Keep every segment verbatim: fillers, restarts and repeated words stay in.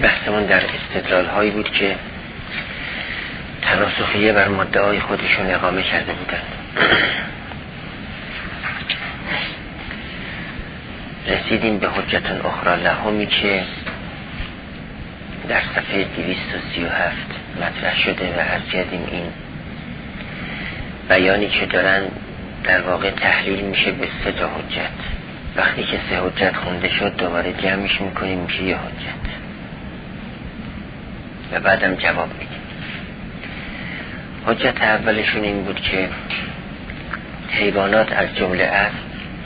بحثمون در استدلال هایی بود که تناسخیه بر مدعای خودشون اقامه کرده بودند. رسیدیم به حجت اخرى لهمی که در صفحه دویست و سی و هفت مطرح شده و عرض کردیم این بیانی که دارن در واقع تحلیل میشه به سه تا حجت. وقتی که سه حجت خونده شد دوباره جمعش میکنیم میشه یه حجت و بعدم جواب میدیم. حجت اولشون این بود که حیوانات از جمله اسب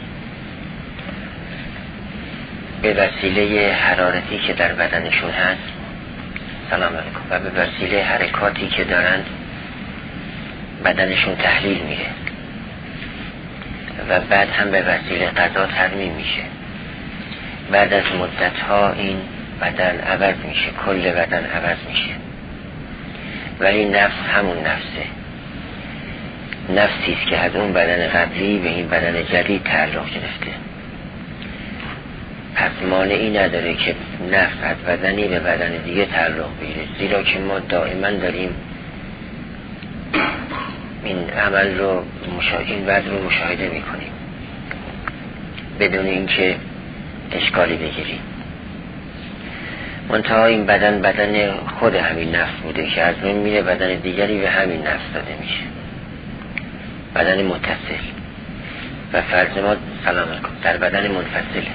به وسیله حرارتی که در بدنشون هست سلام علیکم و به وسیله حرکاتی که دارند بدنشون تحلیل میره و بعد هم به وسیله غذا ترمیم میشه. بعد از مدت ها این بدن عوض میشه، کل بدن عوض میشه، ولی نفس همون نفسه، نفسی است که از اون بدن قبلی به این بدن جدید تعلق گرفته. پس مانعی نداره که نفس از بدنی به بدن دیگه تعلق بگیره، زیرا که ما دائما داریم این عمل رو مشا... این وضع رو مشاهده میکنیم بدون اینکه اشکالی بگیریم. منتها این بدن بدن خود همین نفس بوده که از اون میره بدن دیگری به همین نفس داده میشه، بدن متصل. و فرض ما سلام علیکم در بدن منفصله.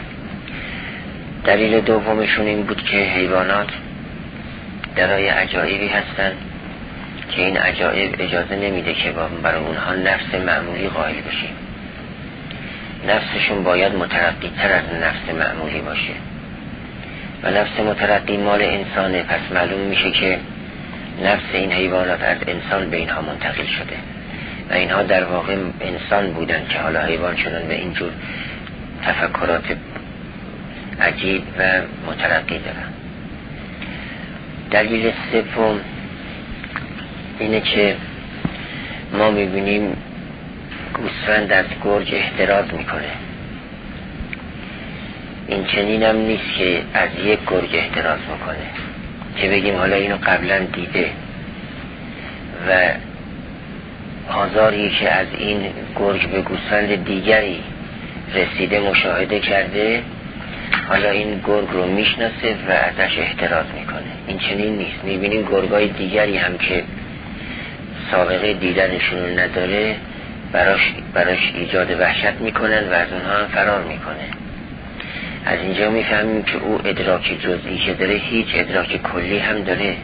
دلیل دومشون این بود که حیوانات درای عجایبی هستن که این عجایب اجازه نمیده که برای اونها نفس معمولی قائل بشیم. نفسشون باید مترقی تر از نفس معمولی باشه و نفس مترقی مال انسانه. پس معلوم میشه که نفس این حیوانات از انسان به اینها منتقل شده و اینها در واقع انسان بودن که حالا حیوان شدن و اینجور تفکرات عجیب و مترقی دارن. دلیل سوم اینه که ما میبینیم گوسفند از گرگ احتراز میکنه. این چنین هم نیست که از یک گرگ احتراز میکنه که بگیم حالا اینو قبلا دیده و آزاری که از این گرگ به گوسفند دیگری رسیده مشاهده کرده، حالا این گرگ رو میشناسه و ازش احتراز میکنه. این چنین نیست. میبینیم گرگای دیگری هم که سابقه دیدنشون نداره براش, براش ایجاد وحشت میکنن و از اونها هم فرار میکنه. از اینجا میفهمیم که او ادراک جزئی که داره هیچ ادراک کلی هم داره.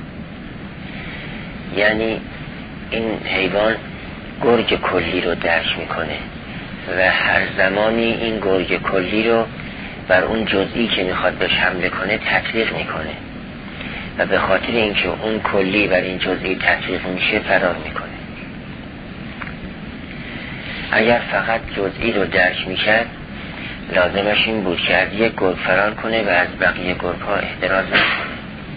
یعنی این حیوان گرگ کلی رو درک میکنه و هر زمانی این گرگ کلی رو بر اون جزئی که میخواد بهش حمله کنه تطبیق میکنه و به خاطر اینکه اون کلی بر این جزئی تطبیق میشه فرار میکنه. اگر فقط جزئی رو درک میکرد لازمش این بود که از یک گرگ فرار کنه و از بقیه گرگ ها احتراز نکنه.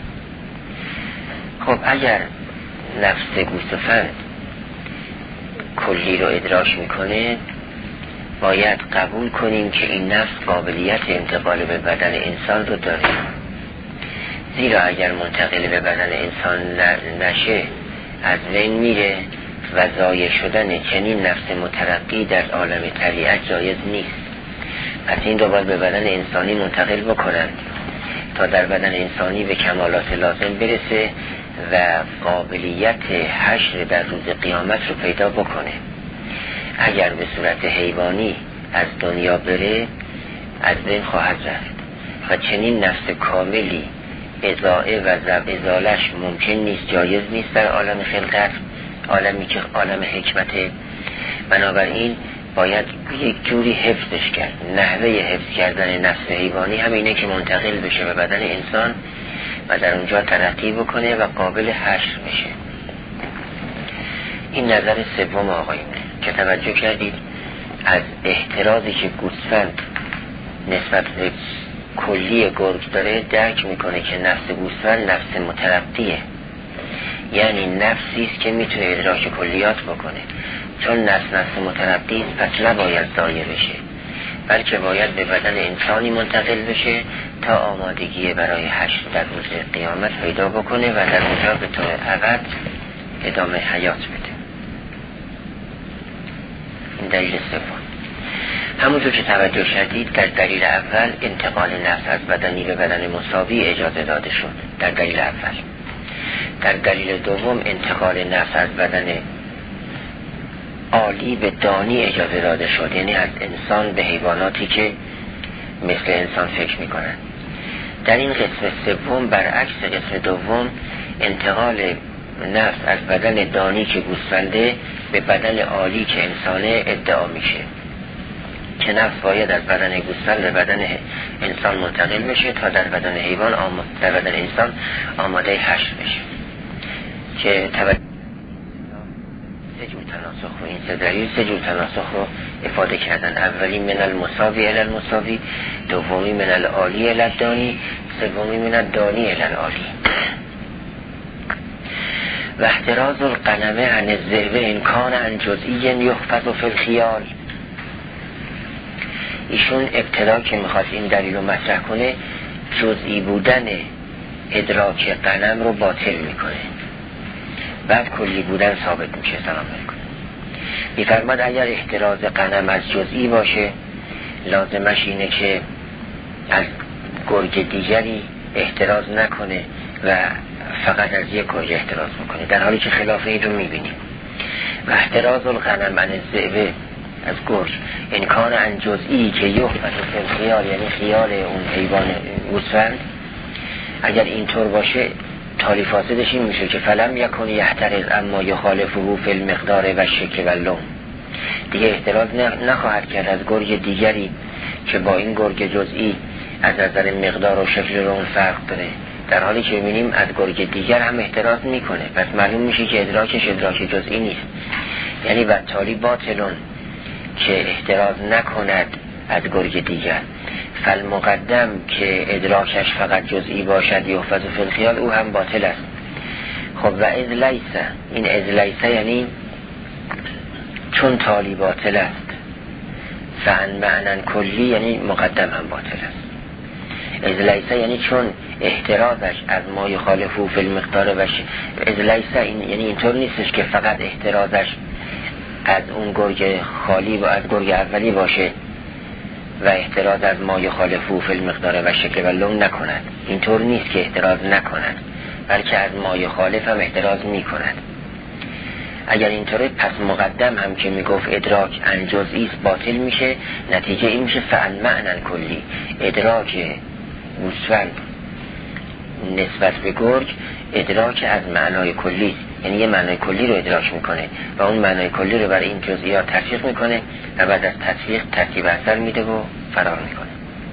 خب اگر نفس گوسفند کلی رو ادراک میکنه باید قبول کنیم که این نفس قابلیت انتقال به بدن انسان رو داره، زیرا اگر منتقل به بدن انسان نشه از بین میره و ضایع شدن چنین نفس مترقی در عالم طبیعت جایز نیست. پس این رو باید به بدن انسانی منتقل بکنن تا در بدن انسانی به کمالات لازم برسه و قابلیت حشر در روز قیامت رو پیدا بکنه. اگر به صورت حیوانی از دنیا بره از بین خواهد رفت و چنین نفس کاملی ازاله و زب ازالش ممکن نیست، جایز نیست در عالم خلقت، عالمی که عالم حکمته. بنابراین باید یک جوری حفظش کرد. نحوه حفظ کردن نفس حیوانی همینه که منتقل بشه به بدن انسان و در اونجا ترقی بکنه و قابل حشر بشه. این نظر سوم آقایونه که توجه کردید از احترازی که گوسفند نسبت به کلی گرگ داره درک میکنه که نفس گوسفند نفس مترقیه، یعنی نفسی است که میتونه ادراک کلیات بکنه. چون نفس نفس مترقی است پس نباید ضایع بشه بلکه باید به بدن انسانی منتقل بشه تا آمادگی برای حشر در روز قیامت پیدا بکنه و در اونجا به طور ابد ادامه حیات بده. این دلیل سوم. همونطور که توجه شدید در دلیل اول انتقال نفس از بدنی به بدن مساوی اجازه داده شد در دلیل اول. در دلیل دوم انتقال نفس از بدن عالی به دانی اجازه داده شد، یعنی از انسان به حیواناتی که مثل انسان فکر میکنن. در این قسم سوم برعکس قسم دوم انتقال نفس از بدن دانی که گوسفنده به بدن عالی که انسانه ادعا میشه که نفس باید از بدن گوسفند به بدن انسان منتقل بشه تا در بدن حیوان آماده در بدن انسان آماده حشر بشه. که توجه سه جور تناسخ رو این سه دلیل سه جور تناسخ رو افاده کردن. اولی من المساوی الی المساوی، دومی من العالی الی الدانی، سومی من الدانی الی العالی. و احتراز القنمه عن الذئب ان کان عن جزئی یحفظ فی الخیال. ایشون ابتدا که میخواد این دلیل رو مطرح کنه جزئی بودن ادراک قنم رو باطل میکنه، بعد کلی بودن ثابت میشه. سلام علیکم. میفرماد اگر احتراز قنم از جزئی باشه لازمش اینه که از گرگ دیگری احتراز نکنه و فقط از یک گرگ احتراز بکنه، در حالی که خلاف این رو میبینیم. و احتراز القنم عن الذئب از گرگ انکار عن جزئی که یحفظ فی الخیال، یعنی خیال اون حیوان گوسفند اگر اینطور باشه تالی فاسدش این میشه که فلم یکن یحترز اما یخالفه فی المقدار و شکل و لون، دیگه احتراز نخواهد کرد از گرگ دیگری که با این گرگ جزئی از نظر مقدار و شکل و لون فرق داره، در حالی که میبینیم از گرگ دیگر هم احتراز میکنه. پس معلوم میشه که ادراکش ادراک جزئی نیست، یعنی و تالی باطلون که احتراز نکند از گرگ دیگر. فالمقدم که ادراکش فقط جزئی باشد یحفظ فی الخیال او هم باطل است. خب و اذ لیسه، این اذ لیسه یعنی چون تالی باطل است، فعن معنن کلی یعنی مقدم هم باطل است. اذ لیسه یعنی چون احترازش از ما یخالفه فی المقدار و اذ لیسه این یعنی اینطور نیستش که فقط احترازش از اون گرگ خالی و از گرگ اولی باشه و احتراز از ما یخالفه فی المقدار و شکل و لون نکند. اینطور نیست که احتراز نکند، بلکه از ما یخالف هم احتراز میکند. اگر اینطوره پس مقدم هم که میگفت ادراک عن جزئی باطل میشه، نتیجه این میشه فعن معنن کلی، ادراک گوسفند نسبت به گرگ ادراک از معنای کلی، یعنی یه معنای کلی رو ادراک میکنه و اون معنای کلی رو برای این جزئیات تطبیق میکنه و بعد از تطبیق ترتیب اثر میده و فرار میکنه.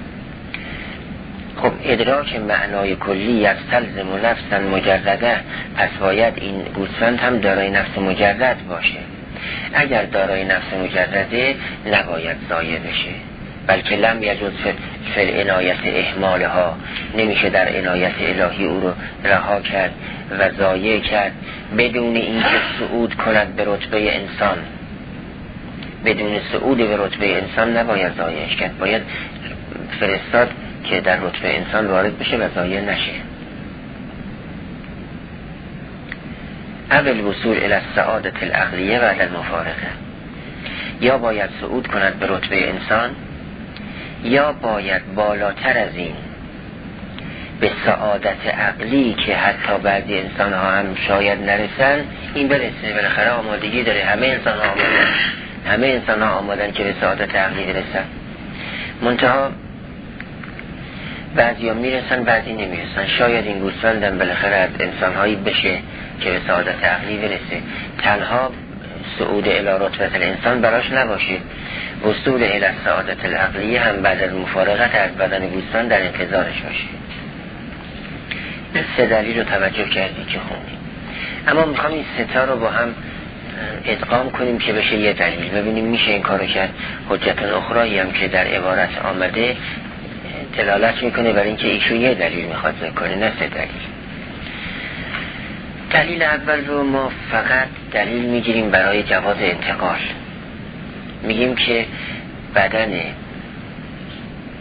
خب ادراک معنای کلی از تلزم نفسا مجرده، پس باید این گوسفند هم دارای نفس مجرد باشه. اگر دارای نفس مجرده نباید ضایع بشه، بلکه لم یجوز فی العنایت اهمالها، نمیشه در عنایت الهی او رو رها کرد و ضایع کرد بدون اینکه صعود کند به رتبه انسان. بدون صعود به رتبه انسان نباید ضایعش کرد، باید فرستاد که در رتبه انسان وارد بشه و ضایع نشه. اول وصول الى السعادة العقلیه بعد المفارقه، یا باید صعود کند به رتبه انسان یا باید بالاتر از این به سعادت عقلی که حتی بعضی انسان ها هم شاید نرسن این برسه. بالاخره آمادگی داره، همه انسان ها آمادن همه انسان ها آمادن که به سعادت عقلی برسن، منتها بعضی ها میرسن بعضی نمیرسن. شاید این گوسفندم بالاخره از انسان هایی بشه که به سعادت عقلی برسه، تنها صعود الی رتبه الانسان براش نباشه، وصول الی السعادت العقلیه هم بعد از مفارقت از بدن گوسفند در انتظارش باشه. این سه دلیل رو توجه کردی که خوندیم، اما میخوام این سه تا رو با هم ادغام کنیم که بشه یه دلیل، ببینیم میشه این کارو کرد. حجت اخرایی هم که در عبارت آمده دلالت میکنه برای اینکه ایشون یه دلیل میخواد ذکر کنه نه سه دلیل. دلیل اول رو ما فقط دلیل میگیریم برای جواز انتقال، میگیم که بدن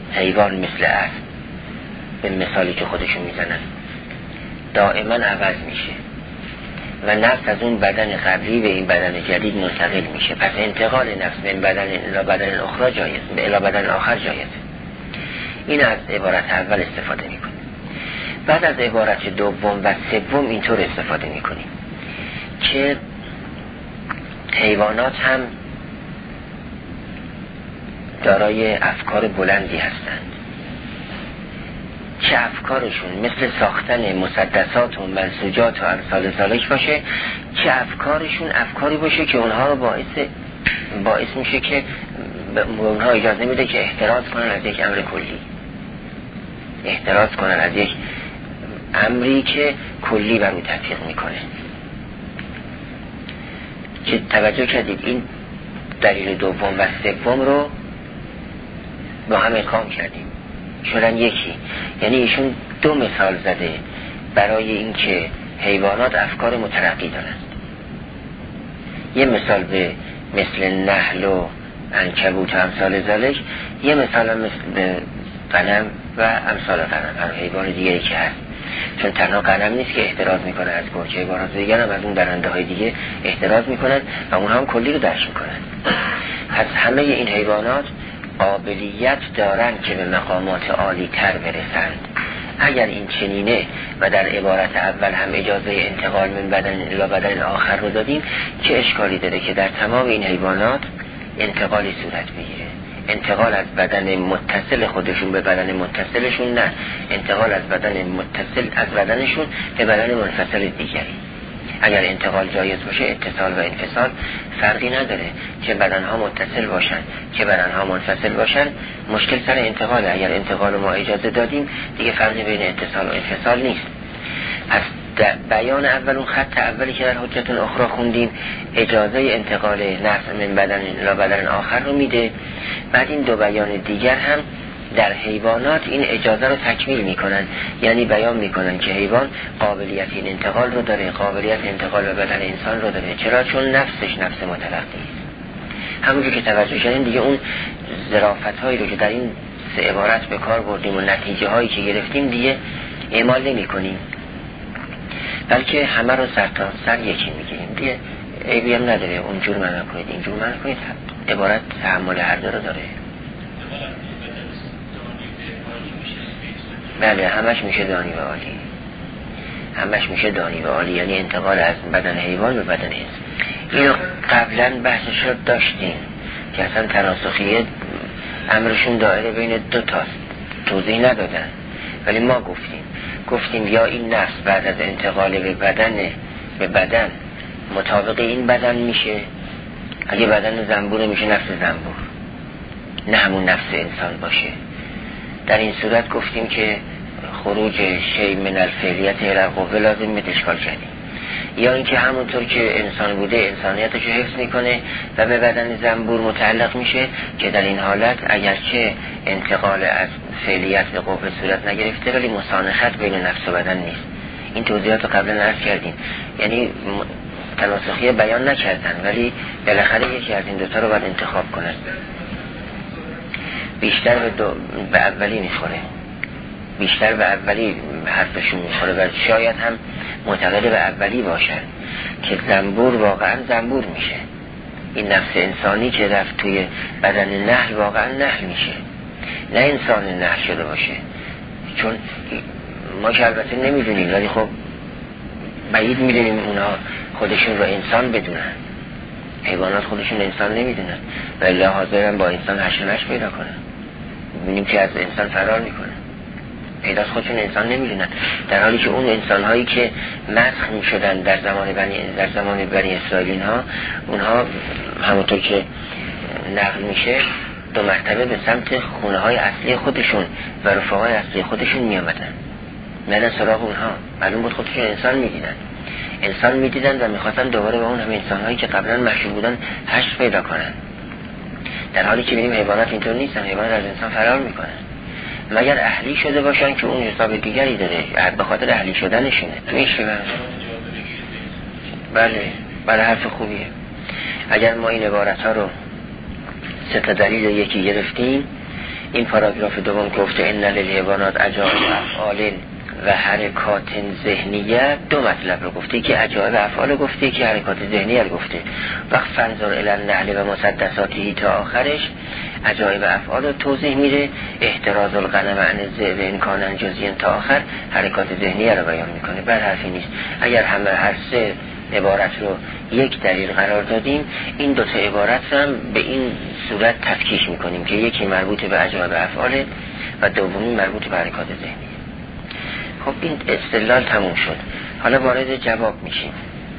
حیوان مثل اسب به مثالی که خودشون میزنن دائما عوض میشه و نفس از اون بدن قبلی به این بدن جدید منتقل میشه. پس انتقال نفس من بدن الی بدن اخرى جایز، به الی بدن آخر جایز. این از عبارت اول استفاده میکنیم. بعد از عبارت دوم و سوم اینطور استفاده میکنیم که حیوانات هم دارای افکار بلندی هستند، چه افکارشون مثل ساختن مسدسات و منسوجات و امثال ذالک باشه، چه افکارشون افکاری باشه که اونها رو باعث باعث میشه که به اونها اجازه میده که احتراز کنن از یک امر کلی، احتراز کنن از یک امری که کلی بر اون تطبیق میکنه. که توجه کردید این دلیل دوم و سوم رو با هم ادغام کردیم شدن یکی. یعنی ایشون دو مثال زده برای اینکه حیوانات افکار مترقی دارند. یه مثال به مثل نحل و عنکبوت و امثال ذالک، یه مثال مثل به غنم و امثال غنم، هر حیوان دیگری که هست. چون تنها غنم نیست که احتراز میکنه از گرگ، حیوانات دیگر هم از اون درنده های دیگه احتراز میکنن و اونها هم کلی رو درک میکنن. پس همه این حیوانات قابلیت دارن که به مقامات عالی تر برسند. اگر این چنینه و در عبارت اول هم اجازه انتقال من بدن الی بدن آخر رو دادیم، چه اشکالی داره که در تمام این حیوانات انتقالی صورت بگیره؟ انتقال از بدن متصل خودشون به بدن متصلشون، نه، انتقال از بدن متصل از بدنشون به بدن منفصل دیگری. اگر انتقال جایز باشه اتصال و انفصال فرقی نداره، چه بدنها متصل باشن چه بدنها منفصل باشن، مشکل سر انتقال. اگر انتقال ما اجازه دادیم دیگه فرقی بین اتصال و انفصال نیست. از بیان اول اون خط اولی که در حجت اخرى خوندیم اجازه انتقال نفس من بدن الی بدن آخر رو میده. بعد این دو بیان دیگر هم در حیوانات این اجازه رو تکمیل میکنن، یعنی بیان میکنن که حیوان قابلیت این انتقال رو داره، قابلیت انتقال به بدن انسان رو داره. چرا؟ چون نفسش نفس متلقی است. همونجور که توجه کردیم دیگه اون ظرافت هایی رو که در این سه عبارت به کار بردیم و نتیجه هایی که گرفتیم دیگه اعمال نمی کنیم، بلکه همه رو سر تا سر یکی میگیریم. دیگه عیبی هم نداره اونجور معنی کنید اینجور معنی کنید، عبارت تحمل هر دو رو داره. بله همش میشه دانی و عالی، همش میشه دانی و عالی، یعنی انتقال از بدن حیوان به بدن انسان. اینو قبلا بحثش رو داشتیم که اصلا تناسخیه امرشون دائره بین دو تاست، توضیح ندادن ولی ما گفتیم گفتیم یا این نفس بعد از انتقال به بدن به بدن مطابق این بدن میشه، اگه بدن زنبور میشه نفس زنبور، نه همون نفس انسان باشه. در این صورت گفتیم که خروج شیء من الفعلیت الی القوه لازم به اشکال کردیم. یا اینکه همونطور که انسان بوده انسانیتش رو حفظ میکنه و به بدن زنبور متعلق میشه، که در این حالت اگرچه انتقال از فعلیت به قوه صورت نگرفته ولی مسانخت بین نفس و بدن نیست. این توضیحات رو قبلا عرض کردیم، یعنی تناسخیه بیان نکردن ولی بالاخره یکی از این دوتا رو باید انتخاب کنن. بیشتر به, دو... به اولی میخوره، بیشتر به اولی حرفشون میخوره و شاید هم معتقد به اولی باشن که زنبور واقعا زنبور میشه، این نفس انسانی که رفت توی بدن نحل واقعا نحل میشه، نه انسان نحل شده باشه. چون ما که البته نمیدونیم ولی خب بعید میدونیم اونا خودشون رو انسان بدونن، حیوانات خودشون انسان نمیدونن و الا حاضرن با انسان هش و نش پیدا کنن. میبینیم که از انسان فرار میکنن، پیداست خودشون انسان نمیدونن، در حالی که اون انسان هایی که مسخ میشدن در زمان بنی در زمان بنی اسرائیل ها، اونها همونطور که نقل میشه دو مرتبه به سمت خونه های اصلی خودشون و رفقای اصلی خودشون میامدن، نه سراغ اونها. معلوم بود خودشون انسان میدیدن انسان میدیدن و میخواستن دوباره با اون همه انسان هایی که قبلا مشهور بودن حشر پیدا کنن، در حالی که ببینیم حیوانات اینطور نیستن، حیوانات از انسان فرار میکنن مگر اهلی شده باشن که اون حساب دیگری داره، به خاطر اهلی شدنشونه. میشه بله بله حرف خوبیه. اگر ما این عبارت ها رو سه تا دلیل یکی گرفتیم، این پاراگراف دوم گفته ان للحیوانات عجائب افعال و حرکات ذهنیه، دو مطلب رو گفته که عجائب افعال گفته که حرکات ذهنیه رو گفته. وقت فنظر الی النحل و مسدساته تا آخرش عجائب افعال رو توضیح میده، احتراز الغنم عن الذئب ان کان جزئیا تا آخر حرکات ذهنیه رو بیان میکنه. بر حرفی نیست. اگر همه هر سه عبارت رو یک دلیل قرار دادیم، این دو تا عبارت هم به این صورت تفکیک میکنیم که یکی مربوط به عجائب افعال و دومی مربوط به حرکات ذهنی. خب این استدلال تموم شد. حالا وارد جواب میشیم.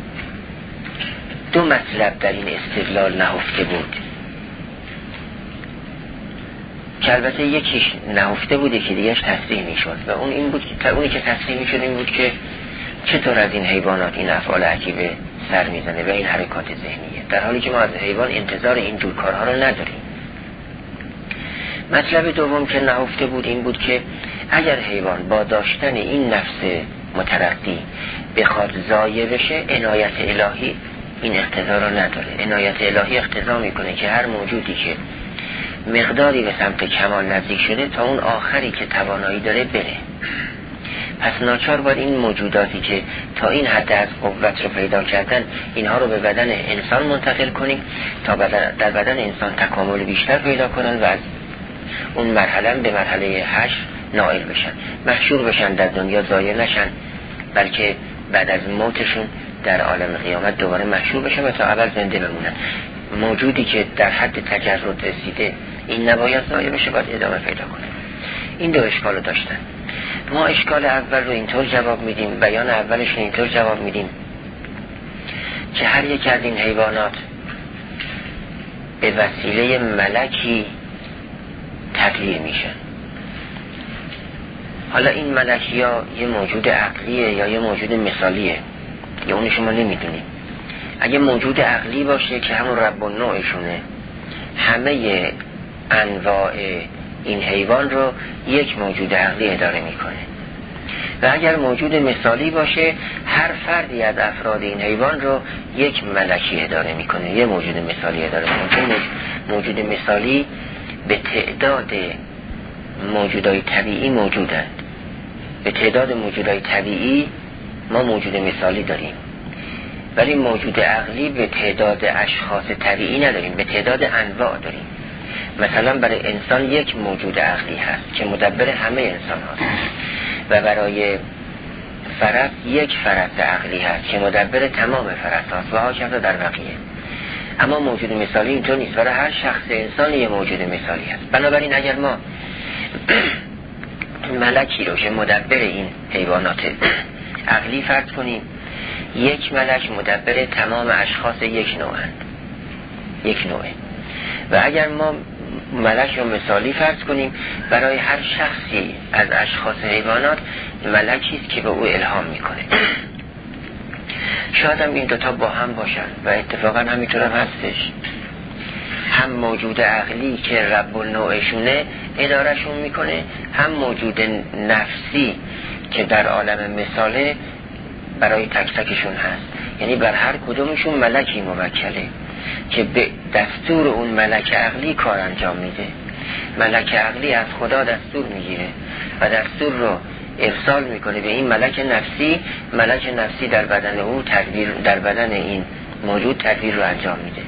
دو مطلب در این استدلال نهفته بود که البته یکیش نهفته بوده که دیگهش تصریح میشد و اون این بود که اونی که تصریح میشد این بود که چطور از این حیوانات این افعال عجیبه سر میزنه و این حرکات ذهنیه، در حالی که ما از حیوان انتظار این جور کارها رو نداریم. مطلب دوم که نهفته بود این بود که اگر حیوان با داشتن این نفس مترقی بخواد ضایع بشه، عنایت الهی این اقتضا رو نداره. عنایت الهی اقتضا میکنه که هر موجودی که مقداری به سمت کمال نزدیک شده تا اون آخری که توانایی داره بره. پس ناچار باید این موجوداتی که تا این حد از قوت رو پیدا کردن اینها رو به بدن انسان منتقل کنیم تا بدن در بدن انسان تکامل بیشتر پیدا کنن و از اون مرحله به مرحله حشر نائل بشن، محشور بشن در دنیا، ضایع نشن، بلکه بعد از موتشون در عالم قیامت دوباره محشور بشن و تا ابد زنده بمونن. موجودی که در حد تجرد رسیده این نباید ضایع بشه، باید ادامه پیدا کنه. این دو اشکال رو داشتن. ما اشکال اول رو اینطور جواب میدیم، بیان اولش رو اینطور جواب میدیم که هر یک از این حیوانات به وسیله ملکی تغییر میشن. حالا این ملکی ها یه موجود عقلیه یا یه موجود مثالیه یا اون شما نمیدونیم. اگه موجود عقلی باشه که همون رب النوعشونه، همه انواع این حیوان رو یک موجود عقلی اداره میکنه. و اگر موجود مثالی باشه، هر فردی از افراد این حیوان رو یک ملکی اداره میکنه، یه موجود مثالی اداره میکنه. موجود مثالی به تعداد موجودای طبیعی موجودند. به تعداد موجودای طبیعی ما موجود مثالی داریم، ولی موجود عقلی به تعداد اشخاص طبیعی نداریم، به تعداد انواع داریم. مثلا برای انسان یک موجود عقلی هست که مدبر همه انسان هست و برای فرس یک فرس عقلی هست که مدبر تمام فرس هست و هاکذا در بقیه. اما موجود مثالی اینطور نیست، برای هر شخص انسانی یه موجود مثالی هست. بنابراین اگر ما ملکی رو که مدبر این حیوانات عقلی فرض کنیم، یک ملک مدبر تمام اشخاص یک نوعند، یک نوعه. و اگر ما ملک رو مثالی فرض کنیم، برای هر شخصی از اشخاص حیوانات ملکی است که به او الهام میکنه. شاید هم این دوتا با هم باشن و اتفاقا همینطور هم هستش. هم موجود عقلی که رب النوعشونه ادارهشون میکنه، هم موجود نفسی که در عالم مثاله برای تک تکشون هست. یعنی بر هر کدومشون ملکی موکله که به دستور اون ملک عقلی کار انجام میده. ملک عقلی از خدا دستور میگیره و دستور رو ارسال میکنه به این ملک نفسی. ملک نفسی در بدن او تدبیر، در بدن این موجود تدبیر رو انجام میده.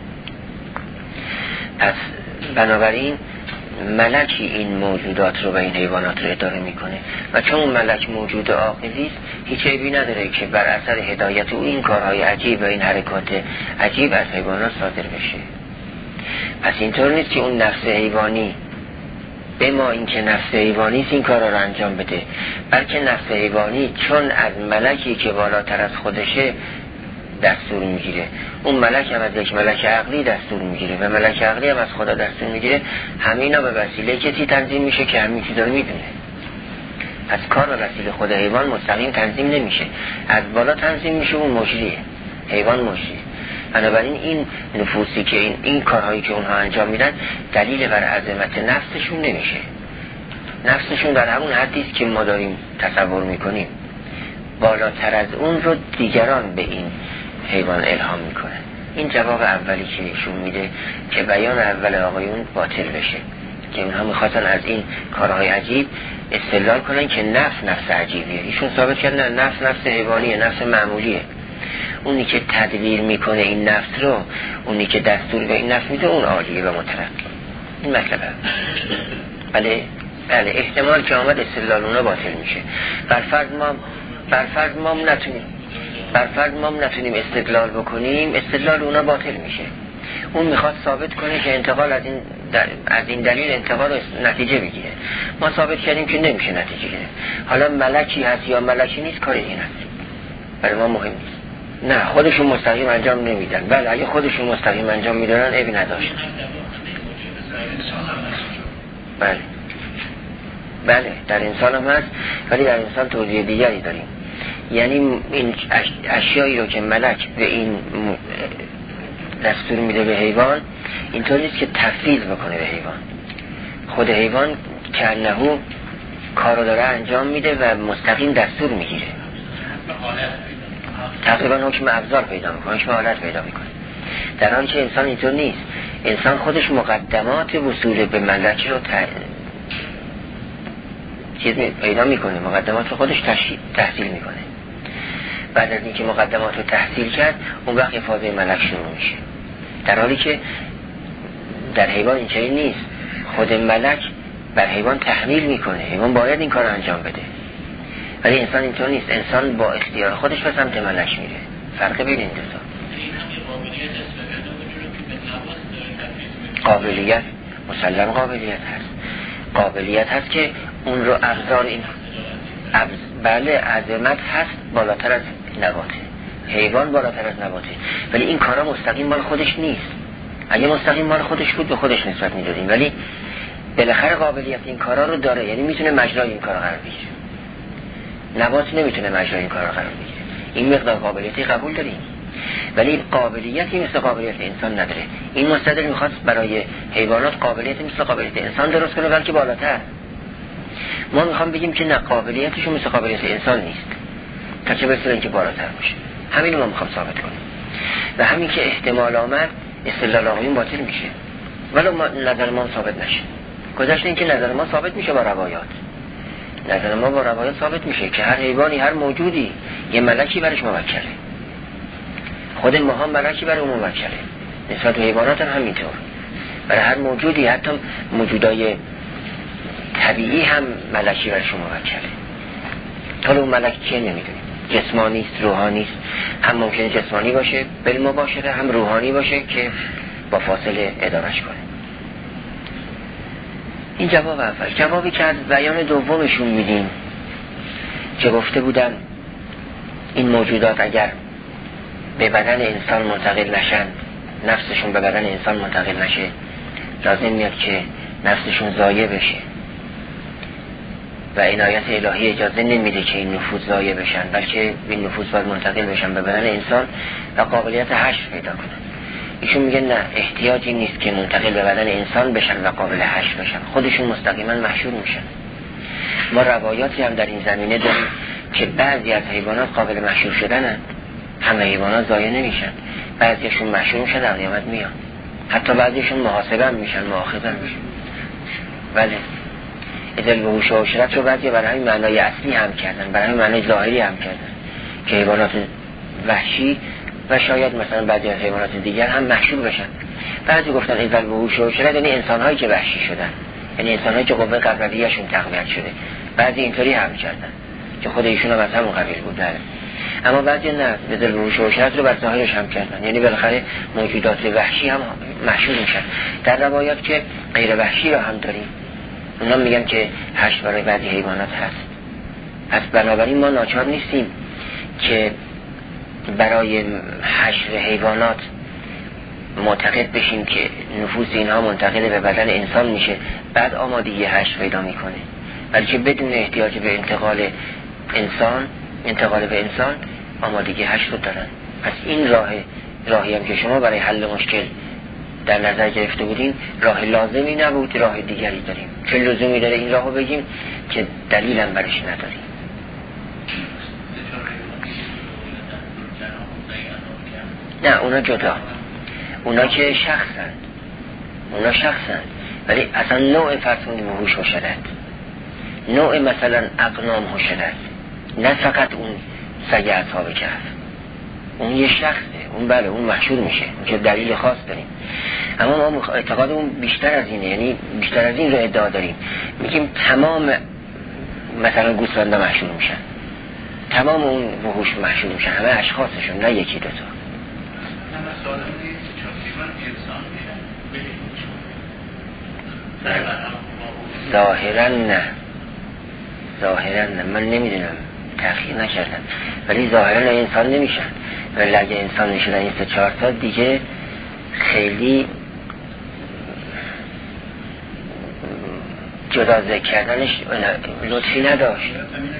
پس بنابراین ملکی این موجودات رو و این حیوانات رو اداره میکنه و چون اون ملک موجود عاقلی است، هیچ عیبی نداره که بر اثر هدایت او این کارهای عجیب و این حرکات عجیب از حیوانات صادر بشه. پس اینطور نیست که اون نفس حیوانی به ما این که نفس حیوانی این کارا رو انجام بده، بلکه نفس حیوانی چون از ملکی که بالاتر از خودشه دستور میگیره، اون ملک هم از یک ملک عقلی دستور میگیره و ملک عقلی هم از خدا دستور میگیره. همینا به وسیله کسی تنظیم میشه که همین چیزا رو میدونه. پس کار به وسیله خود حیوان مستقیم تنظیم نمیشه، از بالا تنظیم میشه، اون مجریه، حیوان مجریه. بنابراین این نفوسی که این, این کارهایی که اونها انجام میدن دلیل بر عظمت نفسشون نمیشه. نفسشون در همون حدی است که ما داریم تصور میکنیم، بالاتر از اون رو دیگران به این حیوان الهام میکنن. این جواب اولی که ایشون میده که بیان اول آقایون باطل بشه. که اونها میخواستن از این کارهای عجیب استدلال کنن که نفس نفس عجیبیه. ایشون ثابت کردن نفس نفس حیوانیه، نفس معمولیه. اونی که تدبیر میکنه این نفس رو، اونی که دستور به این نفس میده، اون عالیه و مترقی. این مطلبه. بله بله احتمال که آمد استدلال اونا باطل میشه. بر فرض ما بر فرض ما نتونیم بر فرض ما نتونیم استدلال بکنیم، استدلال اونا باطل میشه. اون میخواد ثابت کنه که انتقال از این در از این دلیل انتقال نتیجه بگیره. ما ثابت کردیم که نمیشه نتیجه گرفت. حالا ملکی هست یا ملکی نیست کاری این هست. برای ما مهم نیست. نه خودشون مستقیم انجام نمیدن. بله اگه خودشون مستقیم انجام میدادن عیبی نداشت. بله بله در انسان هم هست، ولی در انسان توضیح دیگری داریم. یعنی این اشیایی رو که ملک به این دستور میده به حیوان، اینطور نیست که تفویض بکنه به حیوان. خود حیوان کنهو کارو داره انجام میده و مستقیم دستور میگیره، تقریبا حکم ابزار پیدا میکنه، حکم حالت پیدا میکنه. در حالی که انسان اینطور نیست. انسان خودش مقدمات وصول به ملک رو ت... چیز پیدا میکنه، مقدمات رو خودش تحصیل میکنه. بعد از اینکه مقدمات رو تحصیل کرد، اون وقت افاضه ملک شروع میشه. در حالی که در حیوان اینجوری نیست. خود ملک بر حیوان تحمیل میکنه، حیوان باید این کار رو انجام بده. ولی انسان اینطور نیست. انسان با اختیار خودش به سمت ملک میره. فرق بین این دو تا. قابلیت مسلم قابلیت هست. قابلیت هست که اون رو ابزار این ابز... بله عظمت هست بالاتر از نباته، حیوان بالاتر از نباته، ولی این کارا مستقیم مال خودش نیست. اگه مستقیم مال خودش بود به خودش نسبت میدادیم، ولی بالاخره قابلیت این کارا رو داره. یعنی میتونه مجرای این کارا قرار بگیره. نبات نمیتونه مجرای این کارا قرار بگیره. این مقدار قابلیتی قبول داریم، ولی قابلیتی مثل قابلیت انسان نداره. این مستدل میخواست برای حیوانات قابلیتی مثل قابلیت انسان درست کنه، بلکه بالاتر. ما میخوام بگیم که نه، قابلیتشون مثل قابلیت انسان نیست، تا چه برسه اینکه بالاتر باشه. همین رو ما میخوام ثابت کنیم و همین که احتمال آمد استدلال آقایون باطل میشه، ولی ما نظر ما ثابت نشه. گذشته این که نظر ما ثابت میشه با روایات. نظر ما با روایات ثابت میشه که هر حیوانی، هر موجودی یه ملکی برش موکله. خود ما هم ملکی بر اون موکله. نسبت به حیوانات هم همینطور. برای هر موجودی، حتی موجودای طبیعی هم ملکی بر شما موکله. حالا اون ملک چیه نمیدونیم. جسمانی است، روحانی است. هم ممکنه جسمانی باشه بالمباشره، هم روحانی باشه که با فاصله ادارش کنه. این جواب اول. جوابی که از بیان دومشون میدیم که گفته بودن این موجودات اگر به بدن انسان منتقل نشن، نفسشون به بدن انسان منتقل نشه، لازم میاد که نفسشون ضایع بشه و عنایت الهی اجازه نمیده که این نفوذ ضایع بشن، بلکه این نفوذ باید منتقل بشن به بدن انسان و قابلیت حشر پیدا کنن. ایشون میگن نه، احتیاجی نیست که منتقل به بدن انسان بشن و قابل حشر بشن، خودشون مستقیما محشور میشن. ما روایاتی هم در این زمینه داریم که بعضی از حیوانات قابل محشور شدنن، همه حیوانات ضایع نمیشن، بعضیشون محشور میشن در قیامت میان، حتی بعضیشون محاسبه هم میشن، مؤاخذه میشن. بله ازل و هوش و عشرت رو بعضی برای همین معنای اصلی هم کردن، برای همین معنای ظاهری هم کردن که حیوانات وحشی و شاید مثلا بعضی از حیوانات دیگر هم محشور بشن. بعضی گفتن ازل و هوش و عشرت یعنی انسان‌هایی که وحشی شدن، یعنی انسان‌هایی که قوه قبلیه‌شون تقویت شده. بعضی اینطوری هم کردن که خود ایشون هم از همون قبیل بود. اما بعضی نه، ازل و هوش و عشرت رو بر ظاهرش هم کردن، یعنی بالاخره موجودات وحشی هم محشور میشن. در روایات که غیر وحشی رو هم داریم، اونا میگن که حشر برای بعضی حیوانات هست. پس بنابراین ما ناچار نیستیم که برای حشر حیوانات معتقد بشیم که نفوس اینها منتقل به بدن انسان میشه بعد آمادگی حشر پیدا میکنه، بلکه بدون احتیاج به انتقال انسان انتقال به انسان آمادگی حشر رو دارن. پس این راه راهی هم که شما برای حل مشکل در نظر گرفته بودیم راه لازمی نبود، راه دیگری داریم. چه لزومی داره این راهو بگیم که دلیل هم برش نداریم؟ نه اونا جدا، اونا که شخصن، اونا شخصن، ولی اصلا نوع فرسون وحوش حشرت، نوع مثلا اقنام حشرت، نه فقط اون سگ اصحاب کهف. اون یه شخصه، اون بله اون محشور میشه، اون که دلیل خاص داریم، اما ما اعتقاد اون بیشتر از اینه، یعنی بیشتر از این رو ادعا داریم، میگیم تمام مثلا گوسفندا محشور میشن، تمام اون وحوش محشور میشن، همه اشخاصشون، نه یکی دو تا. ظاهرا نه، ظاهرا نه، من نمیدونم، تحقیق نکردم، ولی ظاهرا انسان نمیشن، ولی اگه انسان میشدن این سه چهار تا دیگه خیلی جدا ذکر کردنش لطفی نداشت.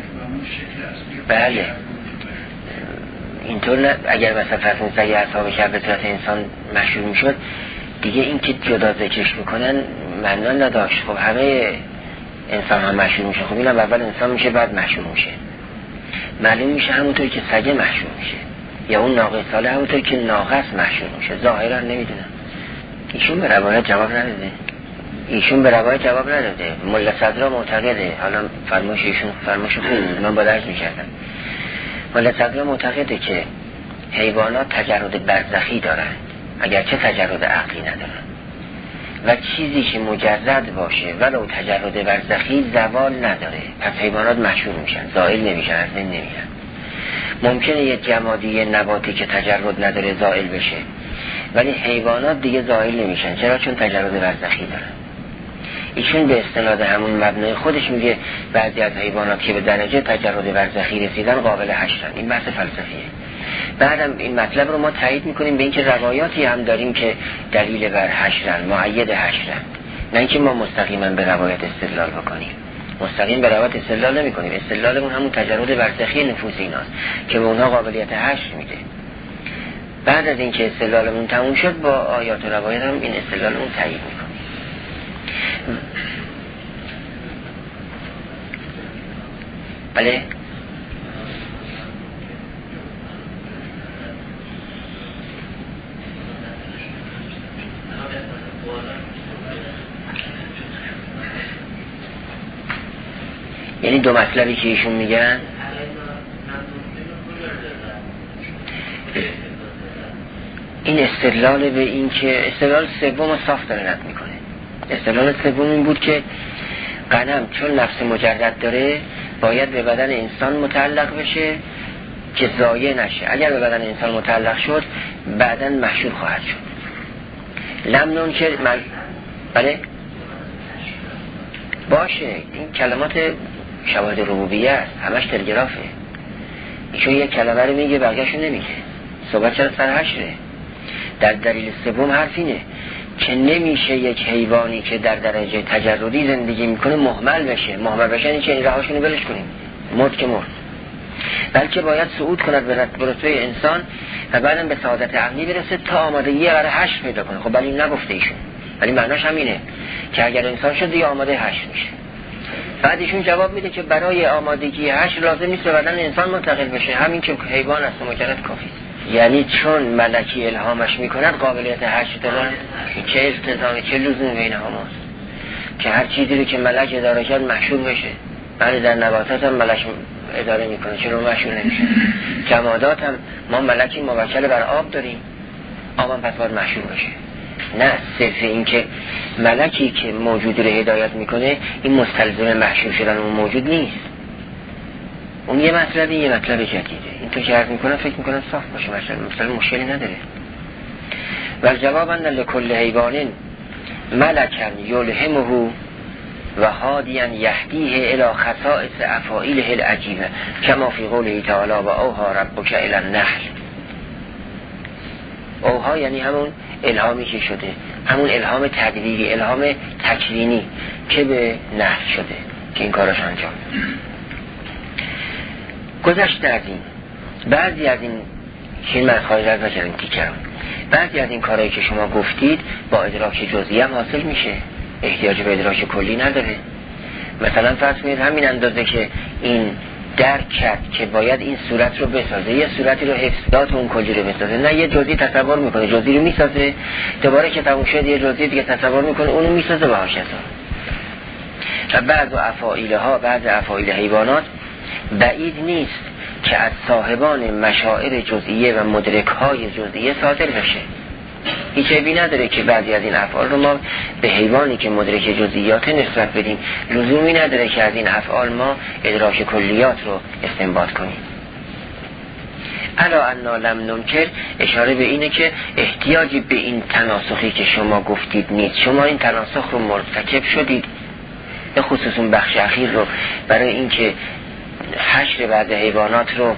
بله اینطور نه، اگر مثلا فرض سگ اصحاب کهف به صورت انسان مشهور میشد دیگه این که جدا ذکرش میکنن معنا نداشت. خب همه انسان هم مشهور میشه، خب اینم اول انسان میشه بعد مشهور میشه، معلوم میشه همونطور که سگ مشهور میشه، یا اون ناقه ساله همونطور که ناقص مشهور میشه. ظاهرا نمیدونم، ایشون به روایت جواب نداده، ایشون به روایت جواب نداده. ملا صدرا معتقده، حالا فرمایش ایشون فرمایش خوب من با درج میکردم، ملا صدرا معتقده که حیوانات تجرد برزخی دارن اگرچه تجرد عقلی ندارن، و چیزی که مجرد باشه ولو تجرد برزخی زوال نداره، پس حیوانات مشهور میشن، زائل نمیشن، از بین نمیرن. ممکنه یه جمادی یه نباتی که تجرد نداره زائل بشه، ولی حیوانات دیگه زائل نمیشن. چرا؟ چون تجرد برزخی دارن. ایشون به اصطلاح همون مبنای خودش میگه بعضی از حیوانات که به درجه تجرد برزخی رسیدن قابل حشرن. این بحث فلسفیه. بعدم این مطلب رو ما تایید میکنیم به اینکه روایاتی هم داریم که دلیل بر حشرن، مؤید حشرن، نه اینکه ما مستقیما به روایت استدلال بکنیم. مستقیم به روایت استدلال نمی کنیم، استدلالمون همون تجرد برزخی نفوذ ایناست که به اونها قابلیت حشر میده. بعد از اینکه استدلالمون تموم شد با آیات و روایت هم این استدلالمون تایید میکنیم. بله یعنی دو مطلبی که ایشون میگن، این استدلال به این که استدلال سوم صاف داره رد میکنه. استدلال سوم این بود که غنم چون نفس مجرد داره باید به بدن انسان متعلق بشه که ضایع نشه. اگر به بدن انسان متعلق شد بعداً محشور خواهد شد. لمنون که من... بله باشه، این کلمات شواهد ربوبیه است، همش تلگرافه. ایشون یک کلمه رو میگه بقیه‌شو نمیگه. صحبت چرا سر حشره؟ در دلیل سوم حرف اینه که نمیشه یک حیوانی که در درجه تجردی زندگی میکنه مهمل بشه. مهمل بشه این که این رهاشونو ولش کنیم، مرد که مرد، بلکه باید صعود کند به رتبه انسان و بعدم به سعادت عقلی برسه تا آمادگی برای حشر پیدا کنه. خب ولی این نگفته ایشون، ولی معناش همینه که اگر انسان شد دیگه آماده حشر میشه. بعد ایشون جواب میده که برای آمادگی حشر لازم نیست به بدن انسان منتقل بشه، همین که حیوان است مجرد کافی. یعنی چون ملکی الهامش میکند قابلیت حشر دارن، چه التزامی چه لزوم بین هماست که هر چیزی رو که ملک اداره کرد محشور بشه. بله در نباتات هم ملک اداره میکنه، چرا محشور نمیشه؟ جمادات هم ما ملکی موکل بر آب داریم، آب هم پس باید محشور بشه. نه صرف این که ملکی که موجود رو هدایت میکنه این مستلزم محشور شدن اون موجود نیست. اون یه مطلبی یه مطلب جدیده. این تو که عرض میکنم فکر میکنم صاف باشه، مثلا مشکلی نداره. و جواب ان لکل حیوان ملکن یلهمه و هادیا یهدیه الی خصائص افاعیله العجیبه کما فی قوله تعالی و اوحی ربک الی النحل. اوحا یعنی همون الهامی که شده، همون الهام تدبیری، الهام تکوینی که به نحل شده که این کارش انجام. گذشته از این بعضی از این که من خواهی رد نکردم تیکرم بعضی از این کارهایی که شما گفتید با ادراک جزئی هم حاصل میشه، احتیاج به ادراک کلی نداره. مثلا فرض کنید همین اندازه که این درک کرد که باید این صورت رو بسازه، یه صورتی رو حفظات اون کلی رو بسازه، نه یه جزئی تصور میکنه جزئی رو میسازه، دوباره که تموم شد یه جزئی دیگه تصور میکنه اونو میسازه و هاشتا. و بعض افاعیل ها بعض افاعیل حیوانات بعید نیست که از صاحبان مشاعر جزئیه و مدرک های جزئیه صادر بشه. هیچ عیبی نداره که بعضی از این افعال رو ما به حیوانی که مدرک جزئیات نسبت بدیم، لزومی نداره که از این افعال ما ادراک کلیات رو استنباط کنیم. الا انا لم ننکر اشاره به اینه که احتیاجی به این تناسخی که شما گفتید نیست. شما این تناسخ رو مرتکب شدید، به خصوص اون بخش اخیر رو، برای اینکه حشر بعض حیوانات رو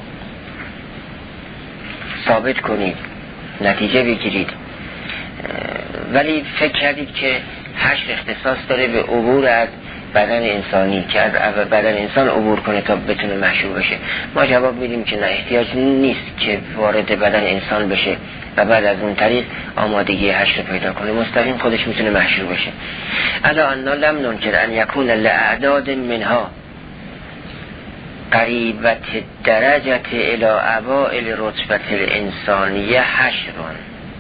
ثابت کنید، نتیجه بگیرید، ولی فکر کردید که حشر اختصاص داره به عبور از بدن انسانی، که از بدن انسان عبور کنه تا بتونه محشور بشه. ما جواب میدیم که نه، احتیاج نیست که وارد بدن انسان بشه و بعد از اون طریق آمادگی حشر پیدا کنه، مستقیم خودش میتونه محشور بشه. الا انا لم ننکر ان یکون لاعداد منها قریبت درجت الى اوائل رتبت الانسانیه حشران.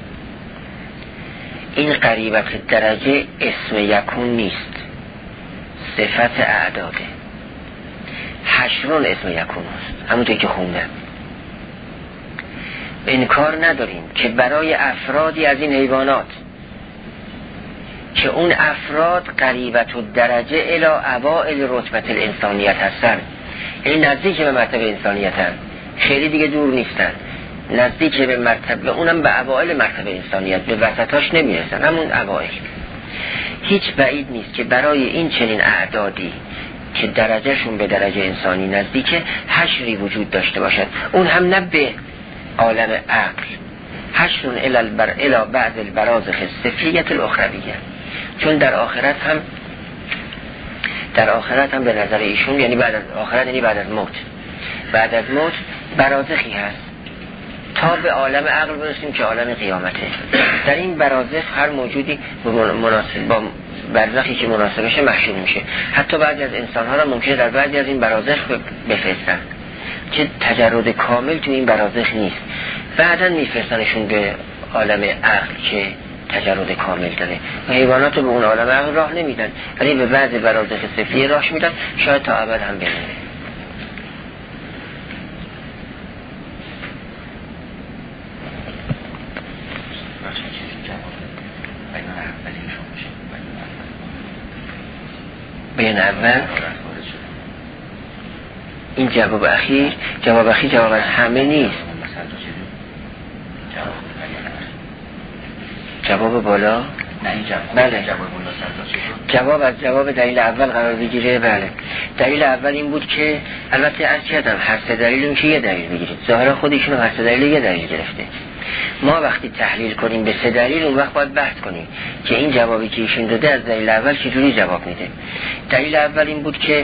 این قریبت درجه اسم یکون نیست، صفت اعداده. حشران اسم یکون است، همونطور که خوندم. انکار نداریم که برای افرادی از این حیوانات که اون افراد قریبت درجه الی اوائل رتبت الانسانیت هستن، این نزدیک به مرتبه انسانیت هستن، خیلی دیگه دور نیستن، نزدیک به مرتبه، اونم به اوائل مرتبه انسانیت، به وسطاش نمیرسن، همون اوائل. هیچ بعید نیست که برای این چنین اعدادی که درجهشون به درجه انسانی نزدیکه حشری وجود داشته باشد، اون هم نه به عالم عقل، حشرون الی بعض البرازخ السفلیت الاخرویه. چون در آخرت هم در آخرت هم به نظر ایشون، یعنی بعد از آخرت یعنی بعد از موت، بعد از موت برازخی هست تا به عالم عقل برسیم که عالم قیامته. در این برازخ هر موجودی مناسب با برزخی که مناسبش محشور میشه. حتی بعضی از انسان ها را ممکنه در بعضی از این برازخ بفرستن که تجرد کامل تو این برازخ نیست، بعداً میفرستنشون به عالم عقل که تجرد کامل داره. و حیوانات رو به اون عالم عقل راه نمیدن، ولی به بعضی برازخ سفلیه راهش میدن، شاید تا ابد هم بمونه. بیان اول این جواب اخیر، جواب اخیر جواب از همه نیست، جواب بالا نه این جواب بله. جواب بالا سردار جواب از جواب دلیل اول قرار بگیره. بله، دلیل اول این بود که البته از چیدم هر سه دلیل میشه یه دلیل بگیرید، ظاهرا خودشون هر سه دلیل یه دلیل گرفته. ما وقتی تحلیل کنیم به سه دلیل، اون وقت باید بحث کنیم که این جوابی که ایشون داده از دلیل اول چجوری جواب میده. دلیل اول این بود که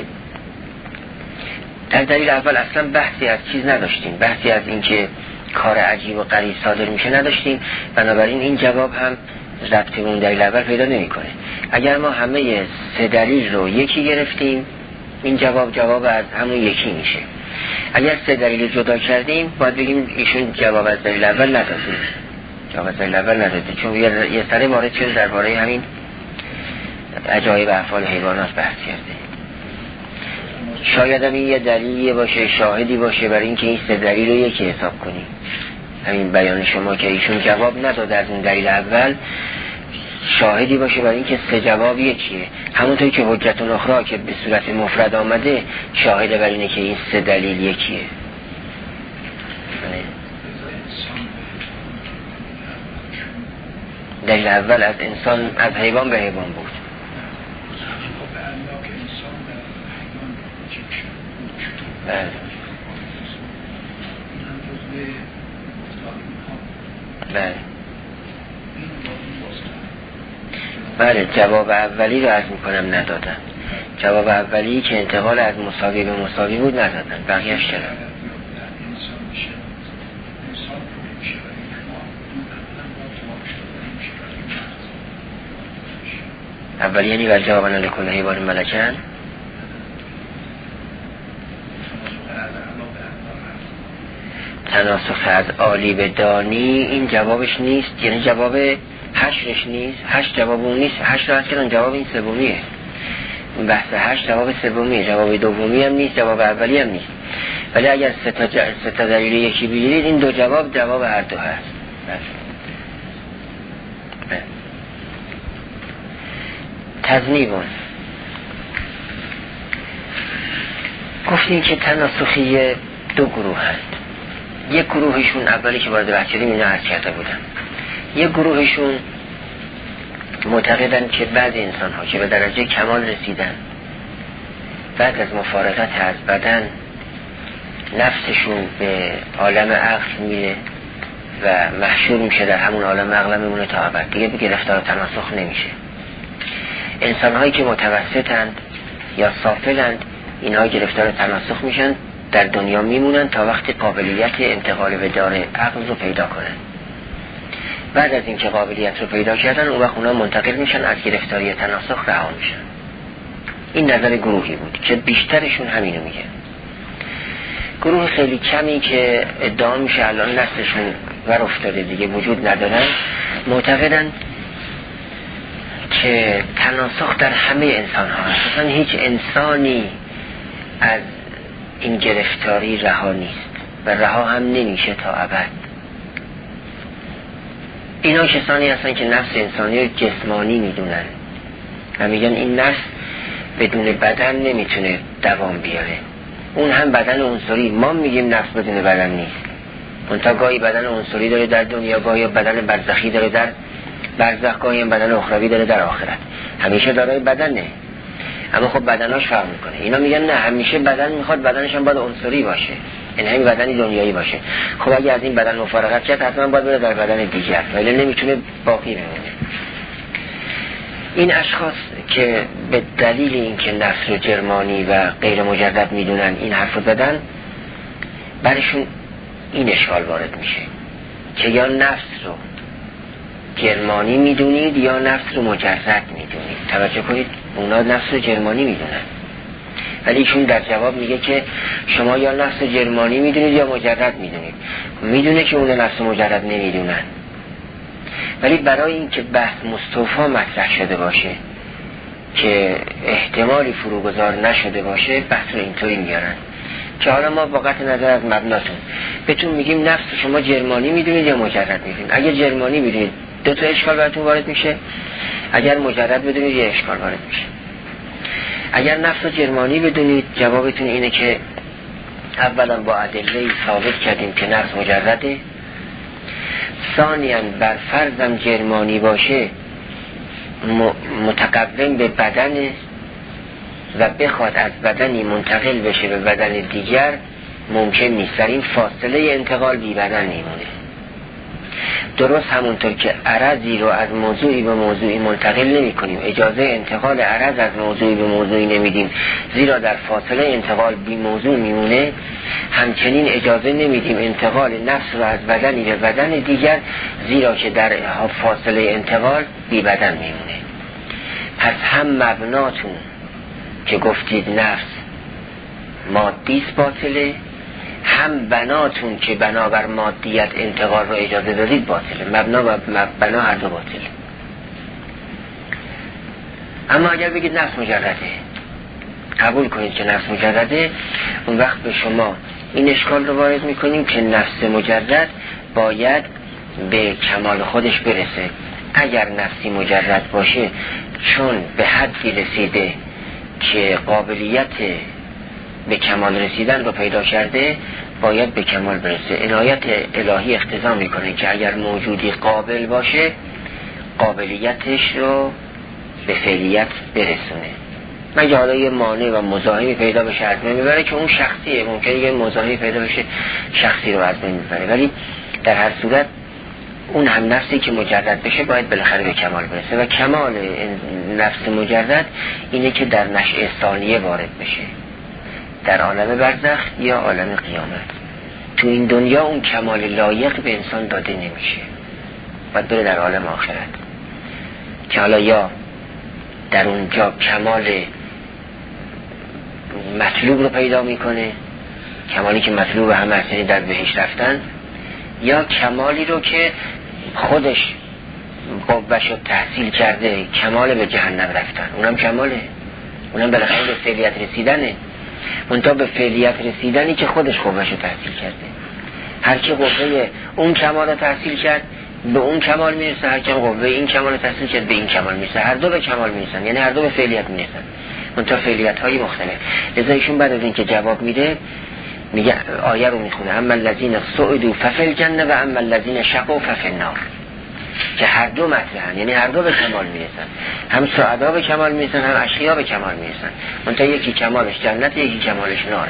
در دلیل اول اصلا بحثی از چیز نداشتیم، بحثی از این که کار عجیب و غریب صادر میشه نداشتیم، بنابراین این جواب هم ضبط اون دلیل اول پیدا نمیکنه. اگر ما همه سه دلیل رو یکی گرفتیم، این جواب جواب از همون یکی میشه. اگر سه دلیل جدا کردیم، باید بگیم ایشون جواب از دلیل اول نداده، جواب از دلیل اول نداده، چون یه سره وارد شده درباره همین عجایب افعال حیوانات بحث کرده. شاید هم این یه دلیلی باشه، شاهدی باشه برای اینکه این سه دلیل رو یکی حساب کنیم. همین بیان شما که ایشون جواب نداده از اون دلیل اول، شاهدی باشه برای اینکه سه جواب یکیه. همونطور که حجت الاخری که به صورت مفرد آمده شاهد بر اینه که این سه دلیل یکیه. دلیل اول از انسان، از حیوان به حیوان بود. بله بله بله جواب اولی رو عرض میکنم ندادن. جواب اولی که انتقال از مساوی به مساوی بود ندادن، بقیه‌اش چرا؟ اولی یعنی ول جوابنا لکل حیوان ملکن. تناسخ از عالی به دانی این جوابش نیست، یعنی جواب هشتش نیست. هشت جواب اون نیست، هشت را هست کردن جواب این سومیه. بحث هشت جواب سومیه، جواب دومی هم نیست، جواب اولی هم نیست. ولی اگر سه تا ج... سه تا دلیل یکی بگیرید این دو جواب جواب هر دو هست. تذنیبون گفتیم که تناسخی دو گروه هست. یک گروهشون اولی که وارد بحث شدیم اینا عرض کرده بودن، یک گروهشون معتقدن که بعض انسان ها که به درجه کمال رسیدن بعد از مفارقت از بدن نفسشون به عالم عقل میره و محشور میشه در همون عالم عقل میمونه تا ابد، دیگه به گرفتار تناسخ نمیشه. انسان هایی که متوسطند یا سافلند اینها گرفتار تناسخ میشن، در دنیا میمونن تا وقتی قابلیت انتقال به دار عقل رو پیدا کنن. بعد از اینکه قابلیت رو پیدا کردن اون وقت اونا منتقل میشن، از گرفتاری تناسخ رها میشن. این نظر گروهی بود که بیشترشون همینو میگه. گروه خیلی کمی که ادعا میشه الان نسلشون ور افتاده دیگه وجود ندارن، معتقدن که تناسخ در همه انسان ها هست، اصلا هیچ انسانی از این گرفتاری رها نیست و رها هم نمیشه تا ابد. اینا کسانی هستن که نفس انسانی رو جسمانی میدونن و میگن این نفس بدون بدن نمیتونه دوام بیاره. اون هم بدن عنصری، ما میگیم نفس بدون بدن نیست، منتها گاهی بدن عنصری داره در دنیا، گاهی بدن برزخی داره در برزخ، گاهی هم بدن اخروی داره در آخرت. همیشه دارای بدنه، اما خب بدناش فرق میکنه. اینا میگن نه، همیشه بدن میخواد بدنش هم باید عنصری باشه، این همین بدنی دنیایی باشه. خب اگه از این بدن مفارقت کرد حتما باید بره در بدن دیگر، ولی نمیتونه باقی بمونه. این اشخاص که به دلیل اینکه نفس رو جرمانی و غیر مجرد میدونن این حرف رو زدن، برشون این اشکال وارد میشه که یا نفس رو جرمانی میدونید یا نفس رو مجرد میدونید. توجه کنید، اونا نفس رو جرمانی میدونن ولی ایشون در جواب میگه که شما یا نفس جرمانی میدونید یا مجرد میدونید. میدونه که اون نفس مجرد نمیدونن، ولی برای اینکه بحث مستوفا مطرح شده باشه که احتمالی فروگذار نشده باشه، بحث رو اینطوری میارن که حالا ما با قطع نظر از مبناتون بهتون میگیم نفس شما جرمانی میدونید یا مجرد میدونید. اگر جرمانی میدونید دو تا اشکال براتون وارد میشه، اگر مجرد بدونید یه اشکال وارد میشه. اگر نفس و جرمانی بدونید جوابتون اینه که اولا با ادله ثابت کردیم که نفس مجرده، ثانیاً بر فرضم جرمانی باشه متقوم به بدن و بخواد از بدنی منتقل بشه به بدن دیگر ممکن نیست، در این فاصله انتقال بی بدن میمونه. درست همونطور که عرضی رو از موضوعی به موضوعی منتقل نمی کنیم، اجازه انتقال عرض از موضوعی به موضوعی نمیدیم زیرا در فاصله انتقال بی موضوع میمونه، همچنین اجازه نمیدیم انتقال نفس رو از بدنی به بدن دیگر زیرا که در فاصله انتقال بی بدن میمونه. پس هم مبناتون که گفتید نفس مادیست باطله، هم بناتون که بنابر مادیت انتقال رو اجازه دادید باطله. مبنا و بنا هر دو باطله. اما اگر بگید نفس مجرده، قبول کنید که نفس مجرده، اون وقت به شما این اشکال رو وارد میکنیم که نفس مجرد باید به کمال خودش برسه. اگر نفسی مجرد باشه چون به حدی رسیده که قابلیت به کمال رسیدن رو پیدا کرده باید به کمال برسه. عنایت الهی اقتضا میکنه که اگر موجودی قابل باشه قابلیتش رو به فعلیت برسونه، مگه حالا یه مانع و مزاحمی پیدا بشه از بین میبره که اون شخصیه، ممکنه یه مزاحمی پیدا بشه شخصی رو از بین میبره، ولی در هر صورت اون هم نفسی که مجرد بشه باید بالاخره به کمال برسه و کمال نفس مجرد اینه که در نشأه ثانیه وارد بشه، در عالم برزخ یا عالم قیامت. تو این دنیا اون کمال لایق به انسان داده نمیشه، باید بره در عالم آخرت که حالا یا در اونجا کمال مطلوب رو پیدا میکنه کمالی که مطلوب همه هستنی در بهشت رفتن، یا کمالی رو که خودش قوه‌شو تحصیل کرده، کمال به جهنم رفتن، اونم کماله، اونم بالاخره به فعلیت رسیدنه، منتها به فعلیت رسیدنی که خودش قوه‌شو تحصیل کرده. هر کی قوه اون کمال رو تحصیل کرد به اون کمال میرسه، هر کی قوه این کمال رو تحصیل کرد به این کمال میرسه، هر دو به کمال میرسن، یعنی هر دو به فعلیت میرسن، منتها فعلیت های مختلف. لذا ایشون بعد از این که جواب میده میگه آیه رو میخونه اما الذین سعدوا ففی الجنه و اما الذین شقوا ففی النار، که هر دو مطرحن، یعنی هر دو به کمال میرسن، هم سعدا به کمال میرسن هم اشقیا به کمال میرسن، منتها یکی کمالش جنت یکی کمالش ناره.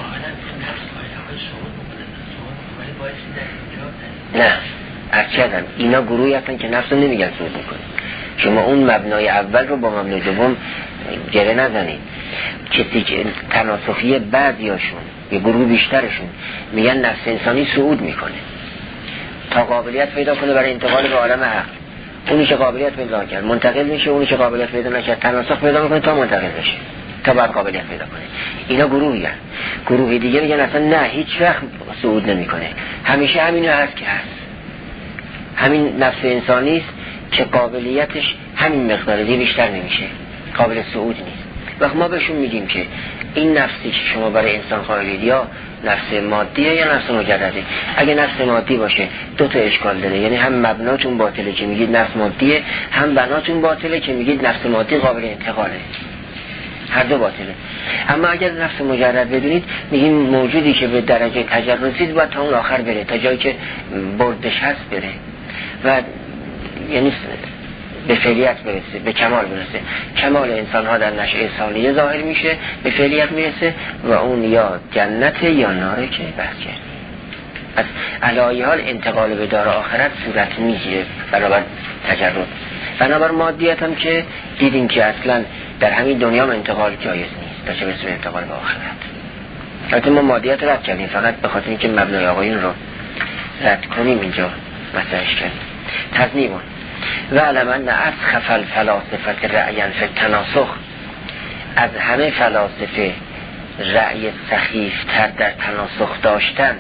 نه ارچدن اینا گروهی هستن که نفس رو نمیگن صعود میکنه. شما اون مبنای اول رو با مبنای دوم گره نزنید. کسی که تناسخی بعضیاشون یه گروه بیشترشون میگن نفس انسانی صعود میکنه تا قابلیت پیدا کنه برای انتقال به عالم حق. اونی که قابلیت پیدا کرد منتقل میشه، اونی که قابلیت پیدا نکرد تناسخ پیدا میکنه تا منتقل بشه، تا بعد قابلیت پیدا کنه. اینا گروهی هست. گروه دیگه میگن اصلا نه هیچ وقت صعود نمیکنه، همیشه همینو هست که هست، همین نفس انسانی است که قابلیتش همین مقداره، دیگه بیشتر نمیشه، قابل صعود نیست. وقت ما بهشون میگیم که این نفسی که شما برای انسان قائلید یا نفس مادیه یا نفس مجرده. اگه نفس مادی باشه دو تا اشکال داره، یعنی هم مبناتون باطله که میگید نفس مادیه، هم بناتون باطله که میگید نفس مادی قابل انتقاله، هر دو باطله. اما اگر نفس مجرد بدونید میگیم موجودی که به درجه تجرد رسید باید تا اون آخر بره، تا جایی که بردش هست بره و یعنی به فعلیت برسه، به کمال برسه. کمال انسان ها در نشأه ثانیه ظاهر میشه، به فعلیت میرسه و اون یا جنت یا ناره که بحث کرد. از علایه حال انتقال به دار آخرت صورت میگیره برابر تجرد. بنابر مادیت هم که دیدیم که اصلا در همین دنیا انتقال جایز نیست تا چه برسه به انتقال به آخرت. البته ما مادیت رد کردیم فقط به خاطر اینکه مبنای آقایون رو رد کنیم اینجا مطرحش کردیم. تضمینون و علم ان اسخف الفلاسفه رأیا فی التناسخ، از همه فلاسفه رأی سخیفتر در تناسخ داشتن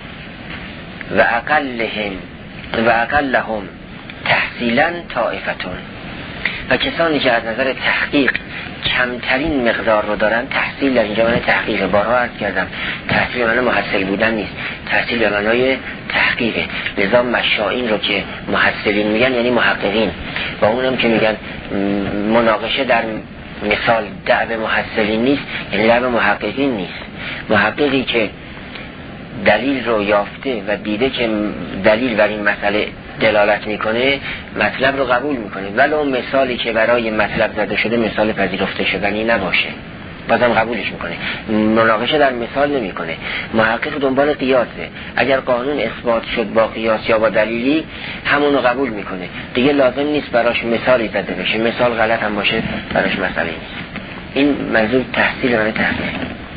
و اقلهم و اقلهم تحصیلا طائفتون، و کسانی که از نظر تحقیق کمترین مقدار رو دارن. تحصیل در اینجا معنی تحقیق، بارها عرض کردم تحصیل معنی محصل بودن نیست، تحصیل به معنای تحقیقه. لذا مشائین رو که محصلین میگن یعنی محققین، و اونم که میگن مناقشه در مثال دعو محصلین نیست یعنی دعو محققین نیست. محققی که دلیل رو یافته و دیده که دلیل بر این مسئله دلالت میکنه مطلب رو قبول میکنه، ولو مثالی که برای مطلب زده شده مثال پذیرفته شدنی نباشه بازم قبولش میکنه. مناقشه در مثال نمیکنه. محقق دنبال قیاسه، اگر قانون اثبات شد با قیاس یا با دلیلی همونو قبول میکنه، دیگه لازم نیست براش مثالی زده بشه، مثال غلط هم باشه براش مسئله نیست. این منظور تحصیل معنی تحصیل.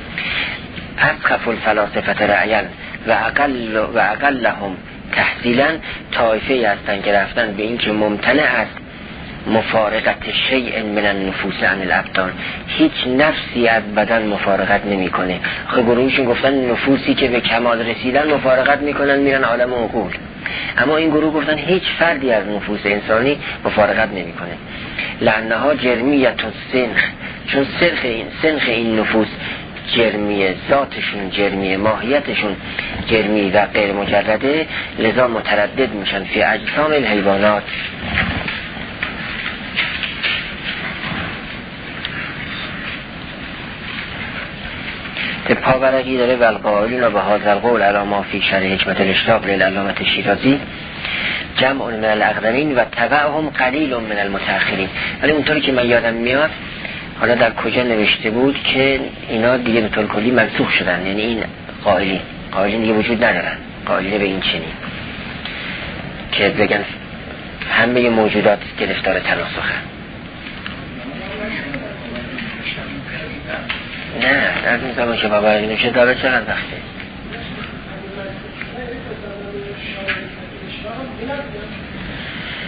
اسخف الفلاسفه رأیا و اقل و اقلهم تحصیلا طایفه هستن که رفتن به این که ممتنع است مفارقت شیء من النفوس عن الابدان، هیچ نفسی از بدن مفارقت نمیکنه. خب گروهشون گفتن نفوسی که به کمال رسیدن مفارقت میکنن میرن عالم عقول، اما این گروه گفتن هیچ فردی از نفوس انسانی مفارقت نمیکنه. لانها جرمیت السنخ، چون سنخ این سنخ این نفوس جرمیه، ذاتشون جرمیه، ماهیتشون جرمی و غیر مجرده، لذا متردد میشن فی اجسام الحیوانات. پاورقی داره و القائلین و به هذا القول علی ما فی شرح حکمت الاشراق للعلامة شیرازی جمع من الاقدمین و تبعهم قلیل من المتأخرین. ولی اونطوری که من یادم میاد حالا در کجا نوشته بود که اینا دیگه به طور کلی منسوخ شدن، یعنی این قائلین قائلین دیگه وجود ندارن. قائلین به این چنین که بگن همه موجودات گرفتار تناسخه. نه در این زمان که بابا این میشه داره چقدر وقته.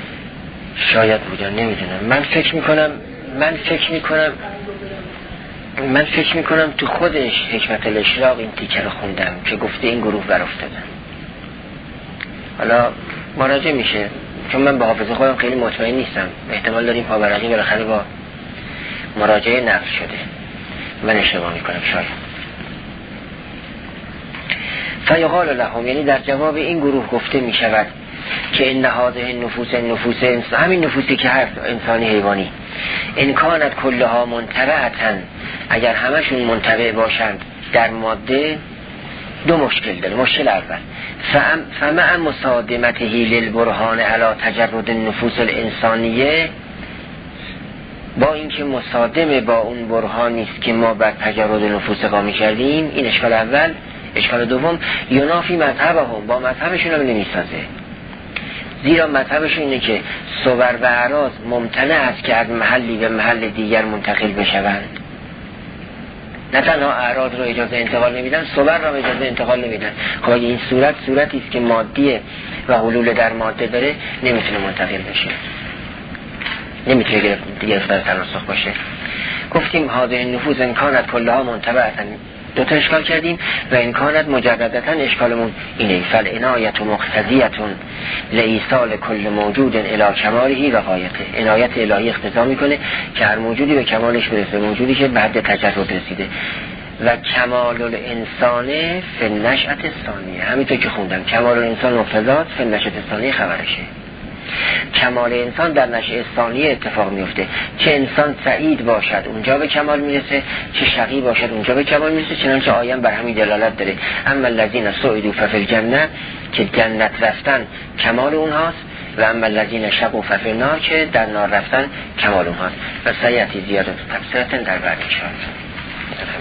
شاید بودن نمیدونم. من فکر میکنم من فکر میکنم من فکر میکنم تو خودش حکمت الاشراق این تیکه رو خوندم که گفته این گروه بر افتادن. حالا مراجعه میشه، چون من با حافظه خودم خیلی مطمئن نیستم، احتمال داریم پاورقی بالاخره با مراجعه نقل شده، من اشتباه میکنم شاید. فیقال لهم، یعنی در جواب این گروه گفته میشود که ان هذه النفوس النفوس انسان، همین نفوسی که هست انسانی حیوانی، ان کانت کلها منتبعتا، اگر همشون منتبع باشند در ماده، دو مشکل داره. مشکل اول فمع مصادمته للبرهان علی تجرد النفوس الانسانیه، با اینکه مصادمه با اون برهان نیست که ما بر تجرد نفوس قائم کردیم. این اشکال اول. اشکال دوم ینافی مذهبهم، با مذهبشون هم نمیسازه، زیرا مذهبشون اینه که صور و اعراض ممتنع است که از محلی به محل دیگر منتقل بشوند. نه تنها اعراض رو اجازه انتقال نمیدن، صور رو اجازه انتقال نمیدن. خب این صورت صورتی است که مادیه و حلول در ماده داره، نمیتونه منتقل بشه، نمیتونه گرفتار تناسخ باشه. گفتیم هذه النفوس ان کانت کلها منتبعتا، دو تا اشکال کردیم، و ان کانت مجردتا اشکالمون اینه فالعنایت مقتضیه لایصال کل موجود الی کماله و غایته. عنایت الهی اقتضا میکنه که هر موجودی به کمالش برسه، موجودی که بعد تجرد رسیده. و کمال الانسان فی النشأة الثانیه، همینطور که خوندم کمال الانسان مقتضات فی النشأة الثانیه خبرشه. کمال انسان در نشأه ثانیه اتفاق میفته، چه انسان سعید باشد اونجا به کمال میرسه، چه شقی باشد اونجا به کمال میرسه. چنانچه آیه بر همین دلالت داره، اما الذین سعدوا ففی الجنه، که جنت رفتن کمال اونهاست، و اما الذین شقوا ففی النار، که در نار رفتن کمال اونهاست. و سیأتی زیاده تفسیرا در بعد ان شاء الله.